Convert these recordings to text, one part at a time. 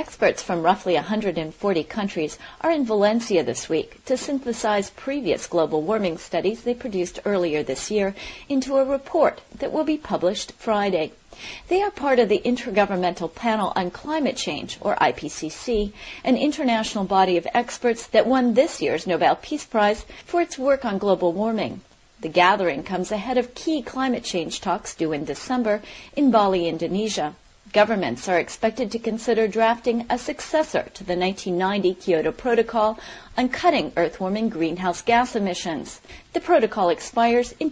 Experts from roughly 140 countries are in Valencia this week to synthesize previous global warming studies they produced earlier this year into a report that will be published Friday. They are part of the Intergovernmental Panel on Climate Change, or IPCC, an international body of experts that won this year's Nobel Peace Prize for its work on global warming. The gathering comes ahead of key climate change talks due in December in Bali, Indonesia. Governments are expected to consider drafting a successor to the 1990 Kyoto Protocol on cutting earth-warming greenhouse gas emissions. The protocol expires in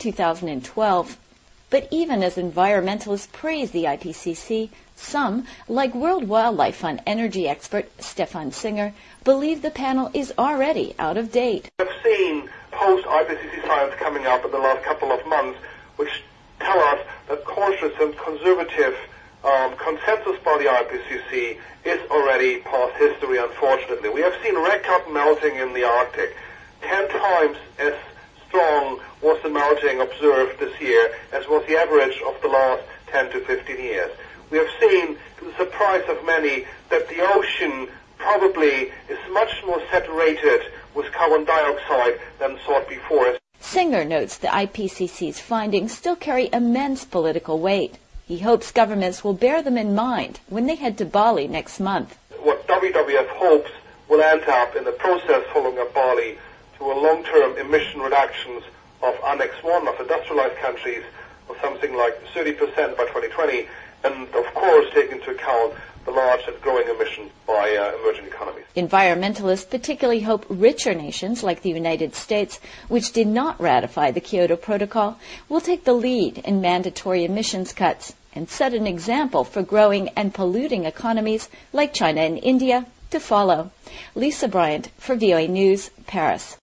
2012. But even as environmentalists praise the IPCC, some, like World Wildlife Fund energy expert Stefan Singer, believe the panel is already out of date. I've seen post-IPCC science coming up in the last couple of months, which tell us that cautious and conservative consensus by the IPCC is already past history, unfortunately. We have seen record melting in the Arctic. 10 times as strong was the melting observed this year as was the average of the last 10 to 15 years. We have seen, to the surprise of many, that the ocean probably is much more saturated with carbon dioxide than thought before. Singer notes the IPCC's findings still carry immense political weight. He hopes governments will bear them in mind when they head to Bali next month. What WWF hopes will end up in the process following up Bali to a long-term emission reductions of Annex 1 of industrialized countries of something like 30% by 2020, and of course take into account the large and growing emissions by emerging economies. Environmentalists particularly hope richer nations like the United States, which did not ratify the Kyoto Protocol, will take the lead in mandatory emissions cuts and set an example for growing and polluting economies like China and India to follow. Lisa Bryant for VOA News, Paris.